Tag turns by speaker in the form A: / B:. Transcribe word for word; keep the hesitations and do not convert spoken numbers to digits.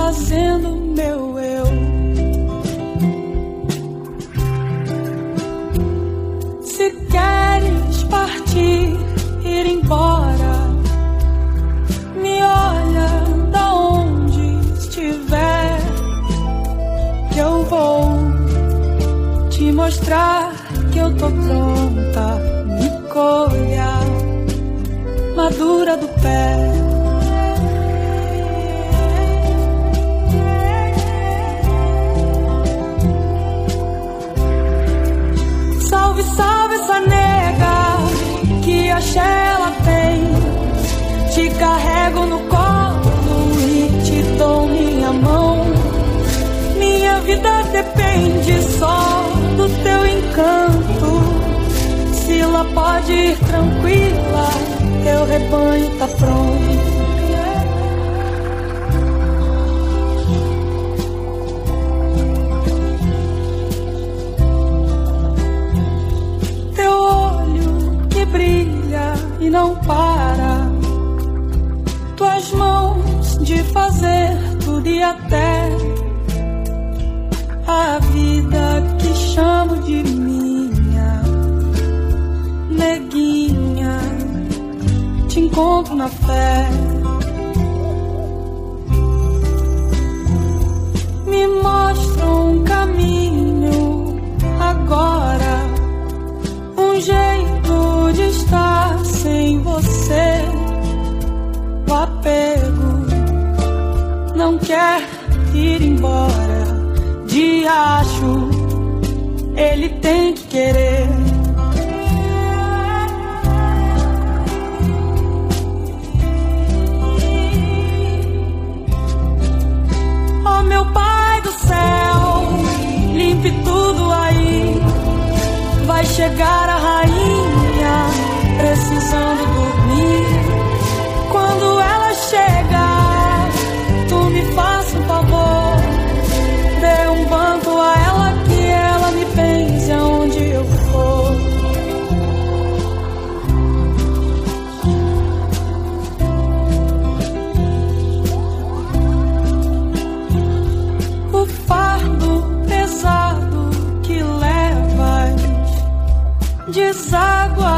A: desfazendo meu eu. Se queres partir, ir embora, me olha da onde estiver, que eu vou te mostrar que eu tô pronta. Me colha madura do pé. Salve, salve essa nega, que axé ela tem. Te carrego no colo e te dou minha mão. Minha vida depende só do teu encanto. Sila pode ir tranquila, teu rebanho tá pronto. Teu olho que brilha e não para, tuas mãos de fazer tudo e até a vida que chamo de minha. Neguinha, te encontro na fé. Me mostra um caminho agora, um jeito de estar sem você. O apego não quer ir embora. Diacho, ele tem que querer. Oh meu pai do céu, limpe tudo aí. Vai chegar a rainha precisando dormir. Quando ela chegar, tu me faça um favor, dê um banco a ela, que ela me pense aonde eu for. O fardo pesado que levas deságua